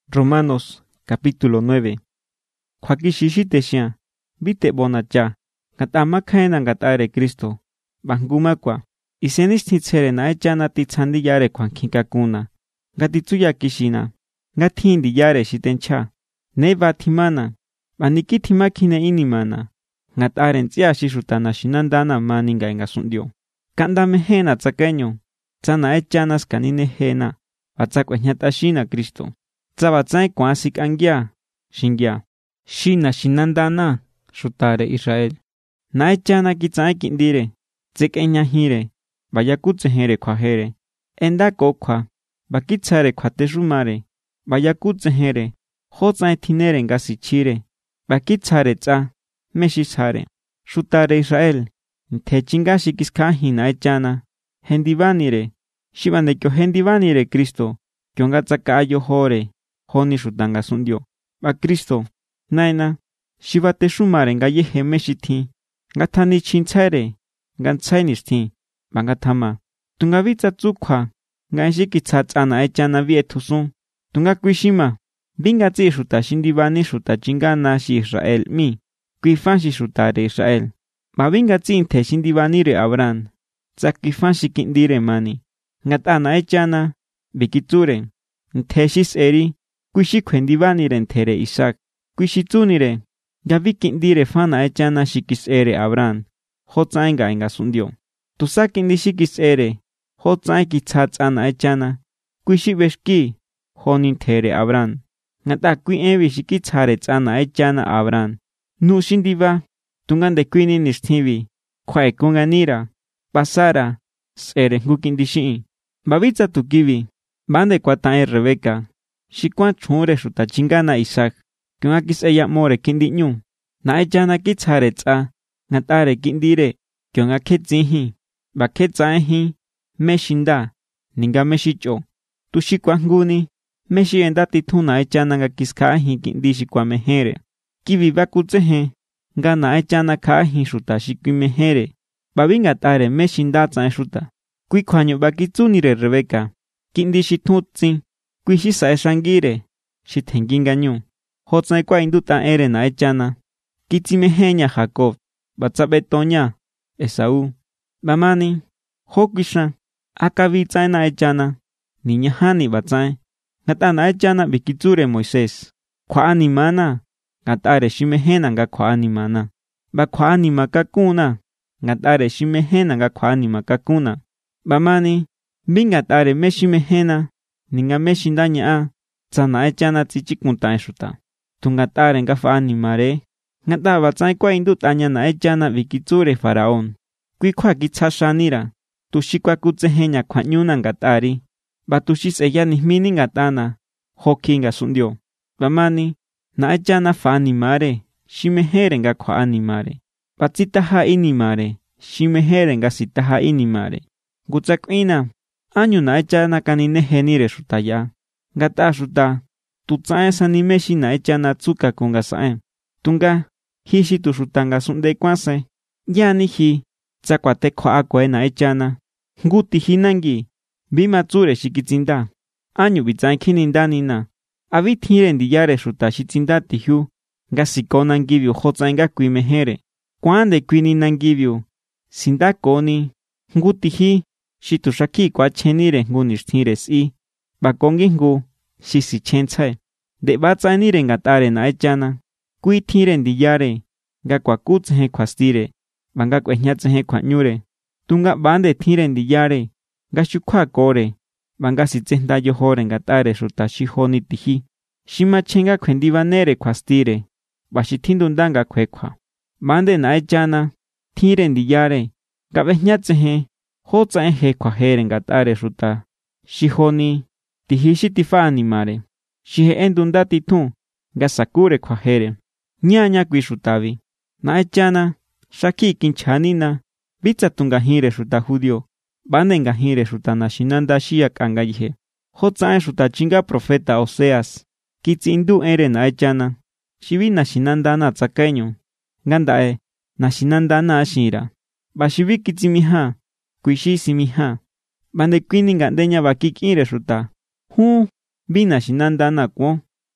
Romanos capítulo 9. Kwakishishiteshia, vite bonacha, katamakhaena ngatare Cristo, bangumakwa, isenistitsere na echana titsandi yare kwankikakuna, ngatitsuya kishina, ngatindi yare shitencha, neva timana, banikitimakine inimana, ngatare ntia shishutana shinandana maninga engasundio. Kandame hena tsakeño, tsana echanas kanine hena, batsakwenyatashina Cristo. Tsabatsai kwasik angya, shingya, shina shinandana, shutare Israel. Na echana kitsai kindire, tsekenya hire, bayakutsehere kwajere. Enda kokwa, bakitsare kwateshumare, bayakutsehere, hotsai tinere ngasichire, bakitsare tsa, meshishare. Shutare Israel, ntechingashi kiskahi na echana, hendivanire, shibanekyo hendivanire Cristo, kyongatsakayo hore. Honi shutanga sundio. Ba Cristo, naina, shibate shumare nga yehe meshiti, ngatani chintsare, ngantsainistin, bangatama. Tungavitsa tsukwa, nga shikitsatsana echana vietusun, tunga kuishima, bingatsi shuta shindivani shuta chingana shi Israel mi, kuifanshi shutare Israel. Ba bingatsi inte shindivanire Abraham, tsakifanshi kindire mani, ngatana echana, bikitsure, nteshis eri, Kuishi kwendivanire entere Isaac, kuishitsunire, yavikindire fana echana shikis ere Abraham, hotsainga engasundio. Tusakindi shikis ere, hotsain kitsatsana echana, kuishi beshki, honintere Abraham. Ngata kui evi shikitsare tsana echana Abraham. Nu shindiva, tungande kuini nishtivi, kwae kunganira, pasara, sere ngukindishii. Babitsa tukivi, bande kwatae Rebeka. Shikwan chunre shuta chingana Isaac, kyongakis eya more kindiñu, na echana kitsare tsa, ngatare kindire, kyongaketzihi, baketzaehi, meshinda, ninga meshicho, tushikwangguni, meshi enda tituna echana ngakiskahi kindi shikwamehere, kiviva kutsehe, ngana echana kahi shuta shikwimehere, babi ngatare meshinda tsae shuta, kuikwanyo bakitsunire Rebeka, kindi shitutzi, Kuishi sae shangire, shitenginganyu. Hotsai kwa induta ere na echana. Kitsimehenya Jacob, batsabetoña, Esaú. Bamani, hokisha, akavitsae na echana. Niñahani batsae. Ngata na echana bikitsure Moisés. Kwa animana, ngatare shimehena nga kwa animana. Ba kwa anima kakuna, ngatare shimehena nga kwa anima kakuna. Bamani, bingatare meshimehena. Ninga meshindaña tsana echana tsichikunta shuta. Tungatare nga fa animare. Ngata batsai kwa indutaña na echana bikitsure Faraón. Kui kwa kitsashanira. Tushikwa kutsehenya kwanyuna ngatari. Batushis eya nismini ngatana. Hoki nga sundio. Bamani, na echana fa animare. Shimehere nga kwa animare. Batsitaha inimare. Shimehere nga sitaha inimare. Gutsakwina. Año na echana kanine genire shutaya. Ngata shuta. Tutsae sanimeshi na echana tsuka kungasae. Tunga. Hishi tu shutanga sunde kwase. Yani hi. Tsakwate kwa akwe na echana. Nguti hinangi. Bima tsure shikitsinda. Año bitsae kinindanina. Abitire ndiyare shuta shitsinda tihu. Nga sikona ngivyo hotsae nga kuimehere. Kwande kuinina ngivyo. Sinda koni. Nguti hi. Shitu shaki kwa chenire ngunishthire si. Bakongi ngu, shisi chentsai. De batsainire ngatare na echana. Kui thire ndiyare. Nga kwa kutsehe kwa stire. Banga kwenyatsehe kwa nyure. Tunga bande thire ndiyare. Nga shukwa kore. Banga sitsenda yohore ngatare shuta shihoni tihi. Shima chenga kwendivanere kwa stire. Bashitindundanga kwekwa. Bande na echana. Thire ndiyare. Nga benyatsehe. Hotsae he kwa here ngatare shuta. Shihoni. Tihishi tifa animare. Shihe endunda titu. Nga sakure kwa here. Nyanya kui shutavi. Na echana. Shaki kinchanina. Bitsa tunga hire shuta judio. Bande nga hire shuta nashinanda shia kangayihe. Hotsae shuta chinga profeta Oseas. Kitsi indu ere na echana. Shivi nashinanda na tsakaño. Ngandae. Nashinanda na ashira. Bashivi kitsi miha. Kuishi simiha. Bande kuini ngandeña bakikire shuta. Bina shinanda na kwo.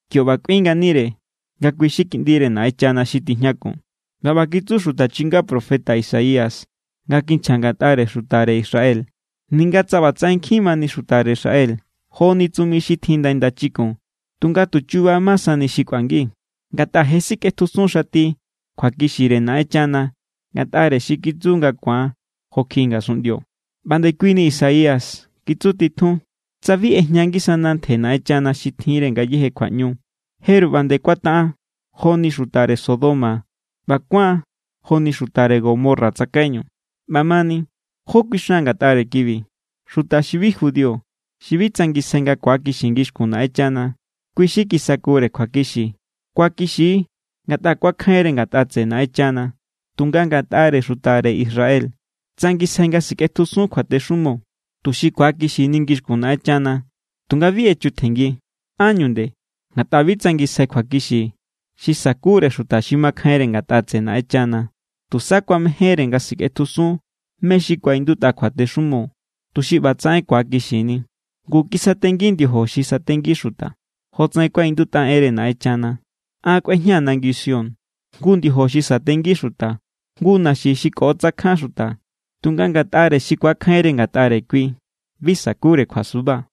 kioba kuinganire ngakuishikindire na echana shitijñakon. Ngaba kitsu xuta chinga profeta Isaías ngakinchangataare xutare Israel. Ninga tsabatsain khimani xutare Israel. Joni tsumi shithinda indachikon. Tunga tuchuba masani shikwangi. Ngata jesike tusun shati kwakishire na echana ngatare shikitsu ngakwa hokinga sundio. Bande kuini Isaías kitsu titun tsavi eñangi sanante na echana shithire ngayeje kwa'ñu. Heru bande kwata joni xutare Sodoma bakwa joni xutare Gomorra tsakaño. Mamani jokisha ngatare kibi xuta shibi judío shibi tsangisenga kwakishi ngishkuna echana kuishiki sakure kwakishi kwakishi ngata kwakhaire ngatatse na echana tunga ngatare xutare Israel tsangisenga siketusun kwate shumo tushi kwakishi ningishkuna echana tunga vie chuthengi añunde ngata bitsangisai kwakishi shisakure xuta shimakhaire ngatatse na echana tusakwa mehere nga siketusun meshikwa induta kwate shumo tushi batsai kwakishini ngu kisatengi ndiho shisatengi xuta hotsai kwa induta ere na echana a kwehnya nangision ngu ndiho shisatengi xuta ngu nashi shikotsa kha xuta tunga ngatare shikwa khaire ngatare kui bisakure khwasuba.